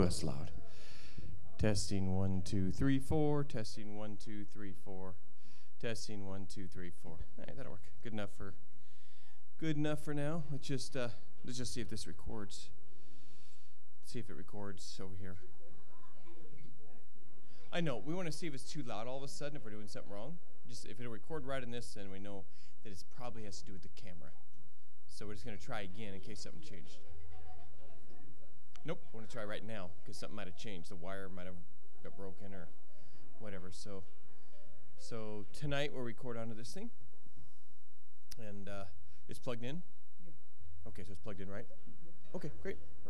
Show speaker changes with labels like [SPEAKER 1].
[SPEAKER 1] Us loud. Testing 1 2 3 4. Testing 1 2 3 4. Testing 1 2 3 4. All right, that'll work. Good enough for now. Let's just see if this records. See if it records over here. I know. We want to see if it's too loud all of a sudden, if we're doing something wrong. Just if it'll record right in this, then we know that it probably has to do with the camera. So we're just going to try again in case something changed. Nope, I want to try right now because something might have changed. The wire might have got broken or whatever. So tonight we'll record onto this thing. And it's plugged in? Yeah. Okay, so it's plugged in, right? Okay, great.